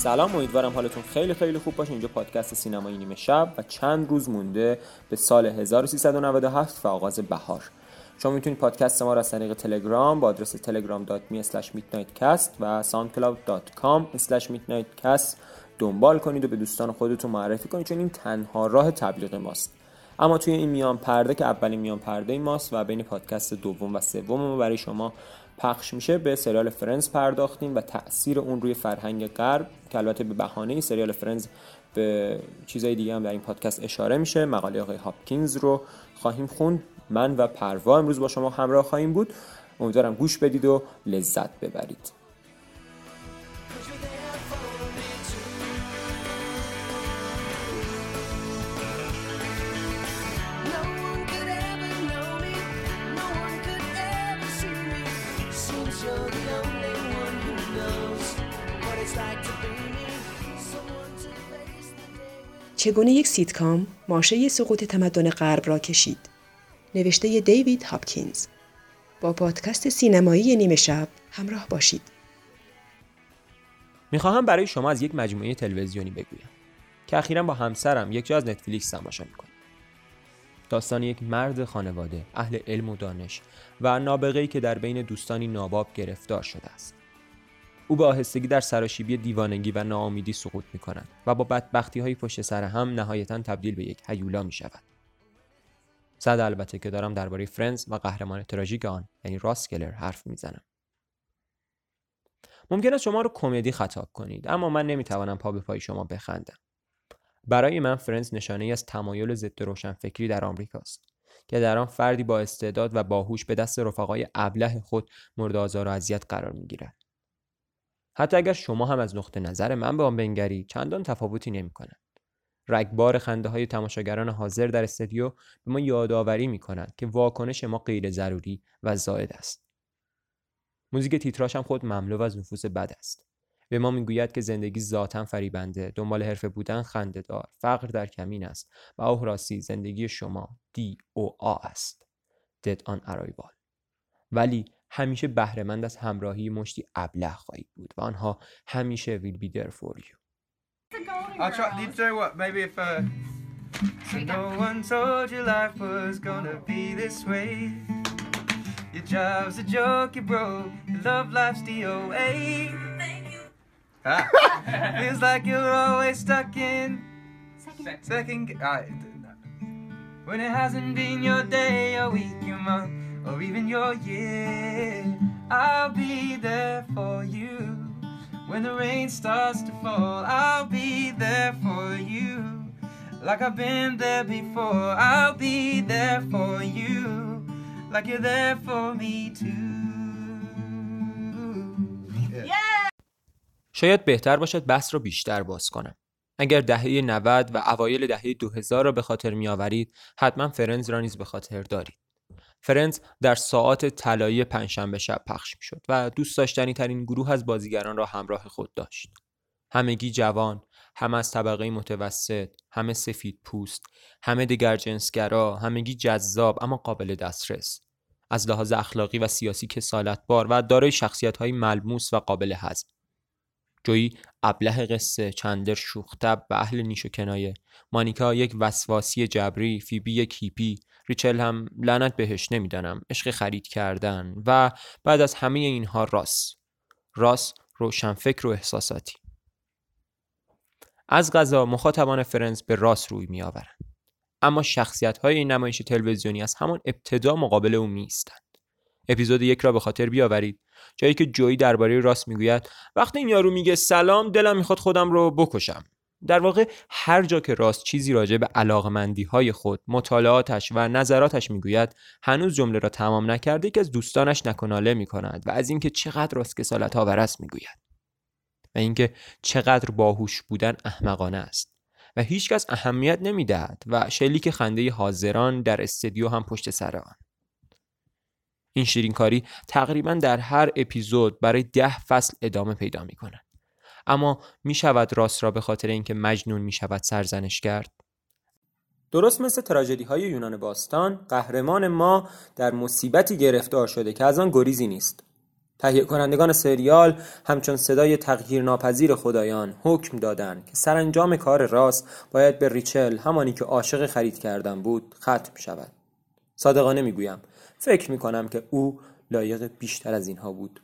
سلام، امیدوارم حالتون خیلی خیلی خوب باشه. اینجا پادکست سینمایی نیمه شب و چند روز مونده به سال 1397 و آغاز بهار. شما میتونید پادکست ما را از طریق تلگرام با آدرس telegram.me/midnightcast و soundcloud.com/midnightcast دنبال کنید و به دوستان خودتون معرفی کنید، چون این تنها راه تبلیغ ماست. اما توی این میان پرده که اولین میان پرده ماست و بین پادکست دوم و سوم ما برای شما پخش میشه، به سریال فرندز پرداختیم و تأثیر اون روی فرهنگ غرب، که البته به بهانه سریال فرندز به چیزای دیگه هم در این پادکست اشاره میشه. مقاله آقای هاپکینز رو خواهیم خوند. من و پروا امروز با شما همراه خواهیم بود. امیدوارم گوش بدید و لذت ببرید. چگونه یک سیتکام ماشه سقوط تمدن غرب را کشید. نوشته دیوید هاپکینز. با پادکست سینمایی نیمه شب همراه باشید. میخواهم برای شما از یک مجموعه تلویزیونی بگویم که اخیراً با همسرم یک جا از نتفلیکس تماشا میکنیم. داستان یک مرد خانواده، اهل علم و دانش و نابغه‌ای که در بین دوستانی ناباب گرفتار شده است. او با آهستگی در سراشیبی دیوانگی و ناامیدی سقوط می‌کند و با بدبختی‌های پشت سر هم نهایتاً تبدیل به یک هیولا می‌شود. صد البته که دارم درباره فرندز و قهرمان تراژیک آن، یعنی راس گلر، حرف میزنم. ممکن است شما رو کمدی خطاب کنید، اما من نمیتوانم پا به پای شما بخندم. برای من فرندز نشانه‌ای از تمایل ضد روشنفکری در آمریکاست که در آن فردی با استعداد و باهوش به دست رفقای ابله خود مورد آزار و اذیت قرار می‌گیرد. حتی اگر شما هم از نقطه نظر من به آن بنگرید، چندان تفاوتی نمی‌کند. رگبار خنده‌های تماشاگران حاضر در استودیو به ما یادآوری می‌کند که واکنش ما غیر ضروری و زائد است. موزیک تیتراژ هم خود مملو از نفوس بد است. به ما میگوید که زندگی ذاتاً فریبنده، دنبال حرفه بودن خنده‌دار، فقر در کمین است و اوه راستی زندگی شما DOA است. Dead on Arrival. ولی همیشه بهره‌مند از همراهی مشتی ابله خواهید بود و آنها همیشه will be there for you. I'll try. You tell you what? Maybe if so no one told you life was gonna be this way. Your job's a joke, you broke. Your love life's DOA. Thank you. Feels like you're always stuck in second. When it hasn't been your day, your week, your month, or even your year. I'll be there for you. When the rain starts to fall, I'll be there for you. Like I've been there before, I'll be there for you. Like you're there for me too. Yeah. شاید بهتر باشد بحث رو بیشتر باز کنم. اگر دهه 90 و اوایل دهه 2000 را به خاطر می‌آورید، حتما فرندز را نیز به خاطر دارید. فرندز در ساعات طلایی پنجشنبه شب پخش می‌شد و دوست داشتنی ترین گروه از بازیگران را همراه خود داشت. همگی جوان، همه از طبقه متوسط، همه سفید پوست، همه دگرجنسگرا، همگی جذاب اما قابل دسترس. از لحاظ اخلاقی و سیاسی کسالت‌بار و دارای شخصیت‌های ملموس و قابل هضم. جویی ابله قصه، چندر شوخ‌طبع و اهل نیش و کنایه، مانیکا یک وسواسی جبری، فیبی یک هیپی، ریچل هم لعنت بهش نمیدانم، عشق خرید کردن و بعد از همه اینها راس روشنفکر و احساساتی. از قضا مخاطبان فرندز به راس روی می آورند، اما شخصیت‌های این نمایش تلویزیونی از همان ابتدا مقابل او نیستند. اپیزود 1 را به خاطر بیاورید، جایی که جویی درباره راس میگوید وقتی این یارو میگه سلام دلم میخواد خودم رو بکشم. در واقع هر جا که راس چیزی راجع به علاقمندی‌های خود، مطالعاتش و نظراتش میگوید، هنوز جمله را تمام نکرده که از دوستانش نکناله میکند و از اینکه چقدر راس کسالت‌آور است میگوید و اینکه چقدر باهوش بودن احمقانه است و هیچکس اهمیت نمیدهد و شلیک خنده حاضران در استودیو هم پشت سر آن. این شیرینکاری تقریباً در هر اپیزود برای 10 فصل ادامه پیدا می‌کند. اما می‌شود راست را به خاطر اینکه مجنون می‌شود سرزنش کرد؟ درست مثل تراژدی‌های یونان باستان، قهرمان ما در مصیبتی گرفتار شده که از آن گریزی نیست. تهیه کنندگان سریال همچون صدای تغییرناپذیر خدایان حکم دادند که سرانجام کار راس باید به ریچل، همانی که عاشق خرید کردن بود، ختم شود. صادقانه میگویم فکر میکنم که او لایق بیشتر از اینها بود.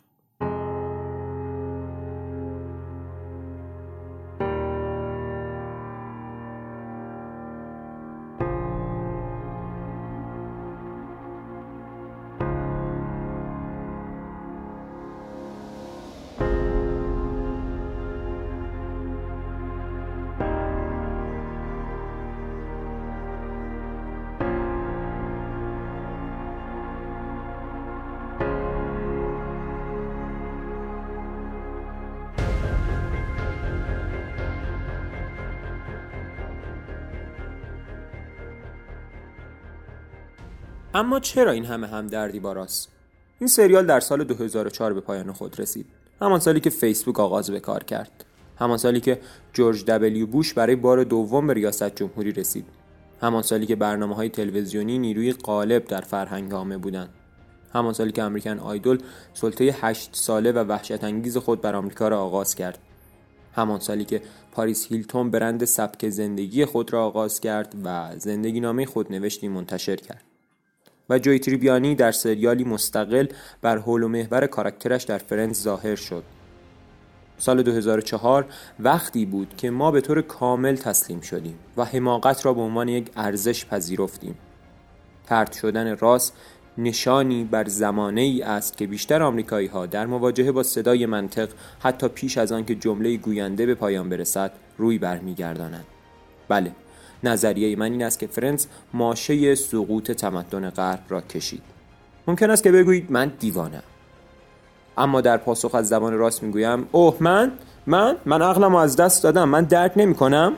اما چرا این همه همدردی با راس؟ این سریال در سال 2004 به پایان خود رسید. همان سالی که فیسبوک آغاز به کار کرد. همان سالی که جورج دبلیو بوش برای بار دوم به ریاست جمهوری رسید. همان سالی که برنامه‌های تلویزیونی نیروی غالب در فرهنگ عامه بودند. همان سالی که امریکن آیدول سلطه 8 ساله و وحشت انگیز خود بر آمریکا را آغاز کرد. همان سالی که پاریس هیلتون برند سبک زندگی خود را آغاز کرد و زندگینامه خودنوشتی منتشر کرد. و جوی تریبیانی در سریالی مستقل بر حول و محور کاراکترش در فرندز ظاهر شد. سال 2004 وقتی بود که ما به طور کامل تسلیم شدیم و حماقت را به عنوان یک ارزش پذیرفتیم. طرد شدن راس نشانی بر زمانه ای است که بیشتر آمریکایی ها در مواجهه با صدای منطق حتی پیش از آن که جمله گوینده به پایان برسد روی برمیگردانند. بله، نظریه من این است که فرندز ماشه سقوط تمدن غرب را کشید. ممکن است که بگویید من دیوانه‌ام، اما در پاسخ از زبان راست میگویم اوه من عقلمو از دست دادم، من درک نمی‌کنم.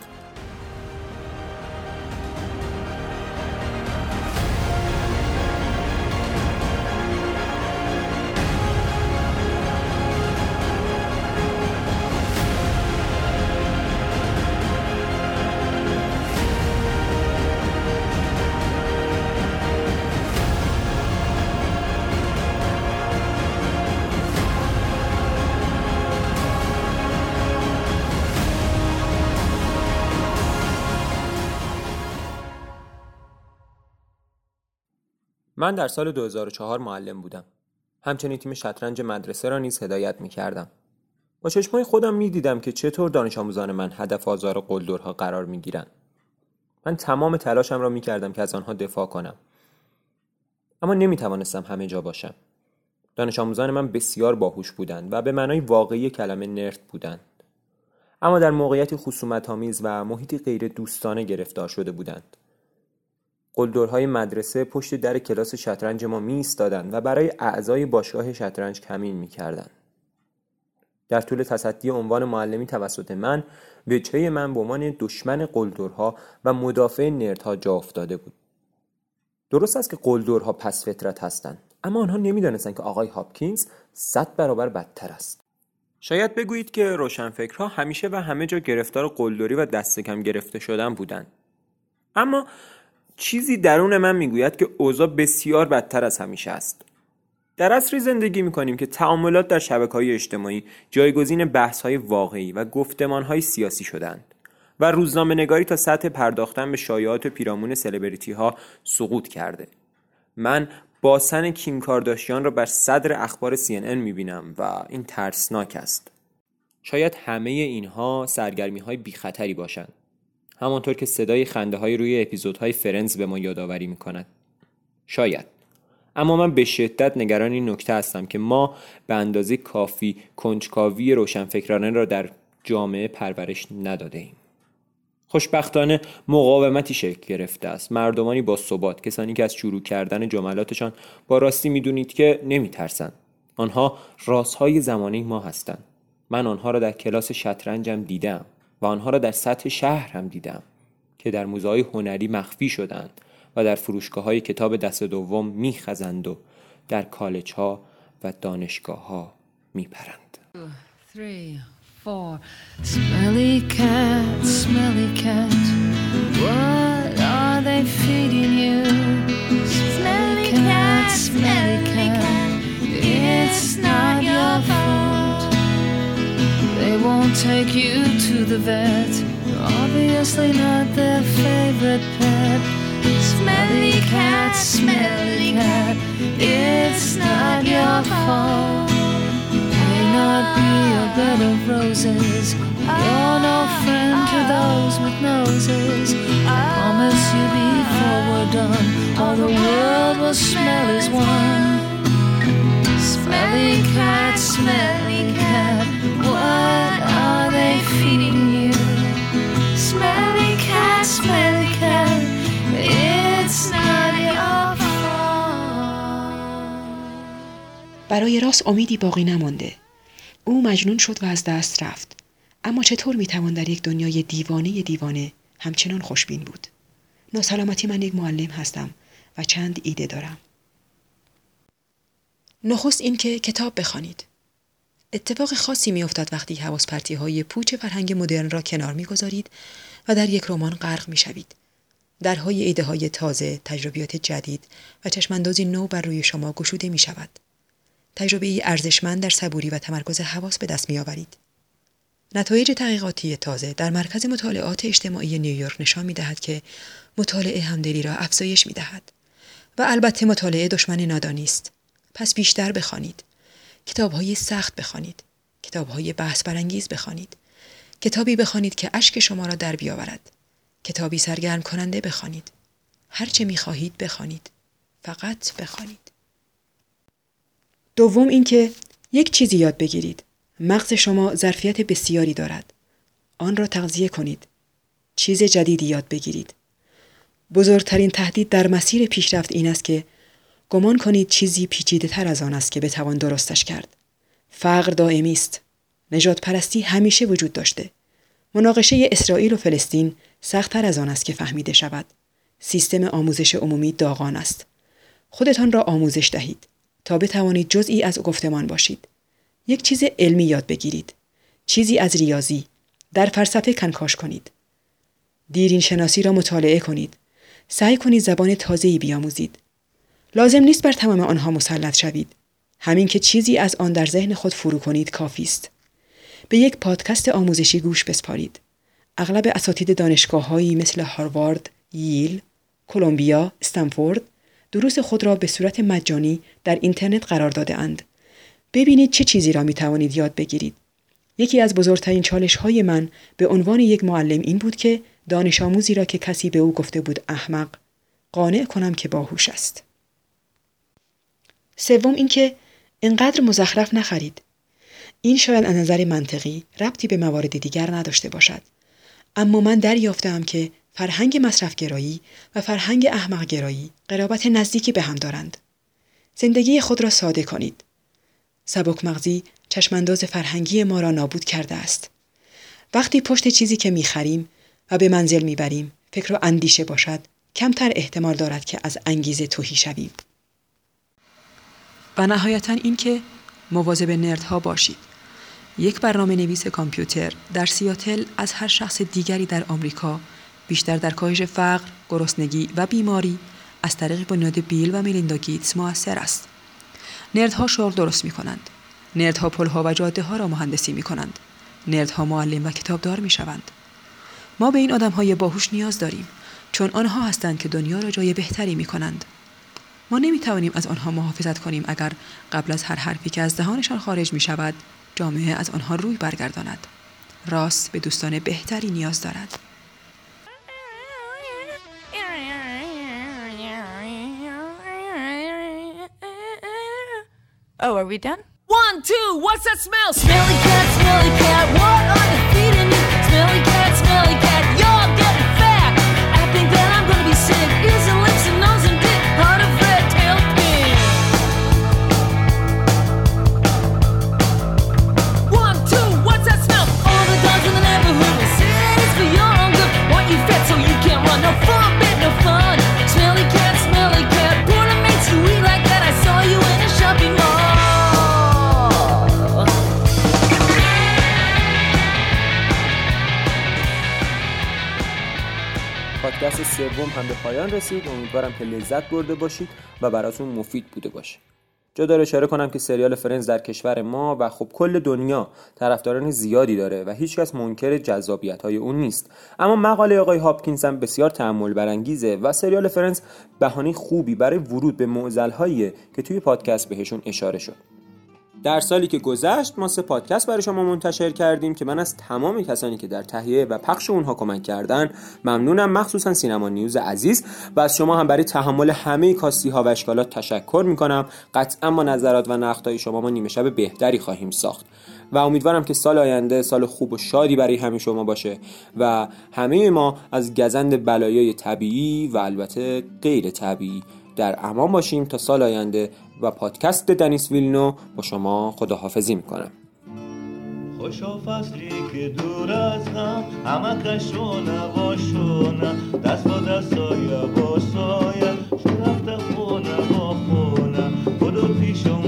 من در سال 2004 معلم بودم. همچنین تیم شطرنج مدرسه را نیز هدایت می‌کردم. با چشمای خودم می‌دیدم که چطور دانش آموزان من هدف آزار قلدرها قرار می‌گیرند. من تمام تلاشم را می‌کردم که از آنها دفاع کنم. اما نمی‌توانستم همه جا باشم. دانش آموزان من بسیار باهوش بودند و به معنای واقعی کلمه نرد بودند. اما در موقعیتی خصومت‌آمیز و محیطی غیر دوستانه گرفتار شده بودند. قلدرهای مدرسه پشت در کلاس شطرنج ما می ایستادند و برای اعضای باشگاه شطرنج کمین می کردند. در طول تصدی عنوان معلمی توسط من، وجهه من به عنوان دشمن قلدرها و مدافع نردها جا افتاده بود. درست است که قلدرها پس فطرت هستند، اما آنها نمی دانستند که آقای هاپکینز 100 برابر بدتر است. شاید بگویید که روشنفکرها همیشه و همه جا گرفتار قلدری و دست کم گرفته شدن بودند. اما چیزی درون من میگوید که اوضاع بسیار بدتر از همیشه است. در عصری زندگی میکنیم که تعاملات در شبکه‌های اجتماعی جایگزین بحث‌های واقعی و گفتمان‌های سیاسی شدند و روزنامه‌نگاری تا سطح پرداختن به شایعات پیرامون سلبریتی‌ها سقوط کرده. من باسن کیم کارداشیان را بر صدر اخبار CNN میبینم و این ترسناک است. شاید همه اینها سرگرمی‌های بی‌خطری باشند. همانطور که صدای خنده‌های روی اپیزودهای فرندز به ما یادآوری می‌کند. شاید. اما من به شدت نگران این نکته هستم که ما به اندازه کافی کنجکاوی روشنفکرانه را در جامعه پرورش نداده ایم. خوشبختانه مقاومتی شکل گرفته است. مردمانی با ثبات، کسانی که از شروع کردن جملاتشان با راستی می‌دونید که نمی‌ترسند. آنها رازهای زمانه ما هستند. من آنها را در کلاس شطرنجم دیدم و آنها را در سطح شهر هم دیدم که در موزه‌های هنری مخفی شدند و در فروشگاه‌های کتاب دست دوم می‌خزند و در کالج‌ها و دانشگاه‌ها می‌پرند. 3, 4 Smelly cat, what are they feeding you? Smelly cat, it's not take you to the vet. You're obviously not their favorite pet. Smelly cat, it's not your fault. You may not be a bed of roses. You're no friend to those with noses. I promise you before we're done, all the world will smell as one. Smelly cat, what are they feeding you? Smelly cat, it's not your fault. برای راس امیدی باقی نمانده. او مجنون شد و از دست رفت. اما چطور میتوان در یک دنیای دیوانه همچنان خوشبین بود؟ ناسلامتی، من یک معلم هستم و چند ایده دارم. نخست این که کتاب بخوانید. اتفاق خاصی میافتد وقتی حواس پرتی‌های پوچ فرهنگ مدرن را کنار میگذارید و در یک رمان غرق میشوید. درهای ایده‌های تازه، تجربیات جدید و چشماندازی نو بر روی شما گشوده میشود. تجربه‌ای ارزشمند در صبوری و تمرکز حواس به دست میآورید. نتایج تحقیقاتی تازه در مرکز مطالعات اجتماعی نیویورک نشان می‌دهد که مطالعه همدلی را افزایش می‌دهد و البته مطالعه دشمن نادانی است. پس بیشتر بخوانید. کتاب‌های سخت بخوانید. کتاب‌های بحث برانگیز بخوانید. کتابی بخوانید که اشک شما را در بیاورد. کتابی سرگرم کننده بخوانید. هر چه می‌خواهید بخوانید. فقط بخوانید. دوم اینکه یک چیزی یاد بگیرید. مغز شما ظرفیت بسیاری دارد. آن را تغذیه کنید. چیز جدیدی یاد بگیرید. بزرگترین تهدید در مسیر پیشرفت این است که گمان کنید چیزی پیچیده تر از آن است که بتوان درستش کرد. فقر دائمی است. نژاد پرستی همیشه وجود داشته. مناقشه اسرائیل و فلسطین سخت‌تر از آن است که فهمیده شود. سیستم آموزش عمومی داغان است. خودتان را آموزش دهید تا بتوانید جزئی از گفتمان باشید. یک چیز علمی یاد بگیرید. چیزی از ریاضی. در فلسفه کنکاش کنید. دیرین شناسی را مطالعه کنید. سعی کنید زبان تازه‌ای بیاموزید. لازم نیست بر تمام آنها مسلط شوید. همین که چیزی از آن در ذهن خود فرو کنید کافی است. به یک پادکست آموزشی گوش بسپارید. اغلب اساتید دانشگاه‌هایی مثل هاروارد، ییل، کلمبیا، استنفورد دروس خود را به صورت مجانی در اینترنت قرار داده‌اند. ببینید چه چیزی را می توانید یاد بگیرید. یکی از بزرگترین چالش‌های من به عنوان یک معلم این بود که دانش آموزی را که کسی به او گفته بود احمق، قانع کنم که باهوش است. سوم اینکه اینقدر مزخرف نخرید. این شاید از نظر منطقی ربطی به موارد دیگر نداشته باشد. اما من دریافتم که فرهنگ مصرفگرایی و فرهنگ احمقگرایی قرابت نزدیکی به هم دارند. زندگی خود را ساده کنید. سبک مغزی چشمانداز فرهنگی ما را نابود کرده است. وقتی پشت چیزی که می‌خریم و به منزل می‌بریم فکر و اندیشه باشد، کمتر احتمال دارد که از انگیزه تهی شویم. و نهایتاً این که مواظب نردها باشید. یک برنامه‌نویس کامپیوتر در سیاتل از هر شخص دیگری در آمریکا بیشتر در کاهش فقر، گرسنگی و بیماری از طریق بنیاد بیل و میلیندا گیتس مؤثر است. نردها شغل درست می‌کنند. نردها پل‌ها و جاده‌ها را مهندسی می‌کنند. نردها معلم و کتابدار می‌شوند. ما به این آدم‌های باهوش نیاز داریم، چون آنها هستند که دنیا را جای بهتری می‌کنند. ما نمی‌توانیم از آنها محافظت کنیم اگر قبل از هر حرفی که از دهانشان خارج می‌شود، جامعه از آنها روی برگرداند. راست به دوستان بهتری نیاز دارد. Oh, are we done? 1, 2, what's that smell? Smelly cat, what are they feeding you? Smelly cat, you're getting fat. I think that I'm gonna be sick. Ears and lips and nose and dick, heart of red tail pig. 1, 2, what's that smell? All the dogs in the neighborhood will say it's for your own good. Want you fat so you can't run, no fun, bit no fun. Smelly cat, what makes you eat like that? I saw you in a shopping mall. پادکست سوم هم به پایان رسید. امیدوارم که لذت برده باشید و براتون مفید بوده باشه. جا داره اشاره کنم که سریال فرندز در کشور ما و خب کل دنیا طرفداران زیادی داره و هیچکس منکر جذابیت‌های اون نیست. اما مقاله آقای هاپکینز هم بسیار تأمل برانگیزه و سریال فرندز بهانه خوبی برای ورود به معضل‌هایی که توی پادکست بهشون اشاره شد. در سالی که گذشت ما 3 پادکست برای شما منتشر کردیم که من از تمام کسانی که در تهیه و پخش اونها کمک کردن ممنونم، مخصوصا سینما نیوز عزیز، و از شما هم برای تحمل همه کاستی ها و اشکالات تشکر میکنم. قطعا با نظرات و نقدهای شما ما نیمه شب بهتری خواهیم ساخت و امیدوارم که سال آینده سال خوب و شادی برای همه شما باشه و همه ما از گزند بلایای طبیعی و البته غیر طبیعی در امان باشیم تا سال آینده. و پادکست دنیس ویلنو با شما خداحافظی میکنم. خوشا فصلی که دور از هم همه کشونه و شونه، دست با دستای با سایه شرفت خونه با خونه. بدو پیشم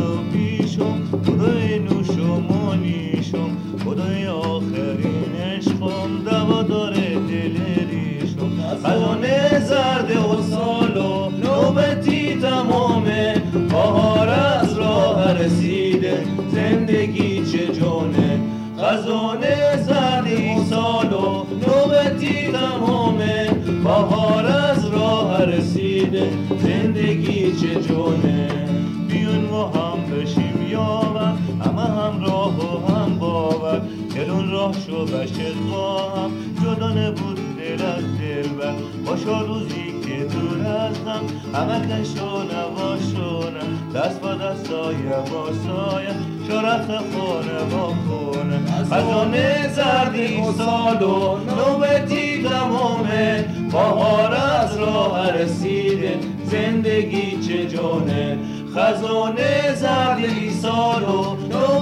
بدوی نوشم و نیشم، بدوی آخرین عشقم دوا داره دل ریشم. خزانه زرد و سالو نوبتی تمامه، بهار از راه رسیده زندگی چه جونه. خزانه زردی سالو نوبتی تمامه، بهار از راه رسیده زندگی چه جونه. بیون و هم بشیم یاور، همه هم راه و هم باور، دلون راه شو بشه با هم، جدا نبود دل از دل بر. باشا روزی که دور از هم همه کشونه و شونه، دست با دستای با سایه شرف خونه با خونه. خزانه زردی سالو نوبتی تمامه، بهار از راه رسیده زندگی چه جونه. خزانه زردی سالو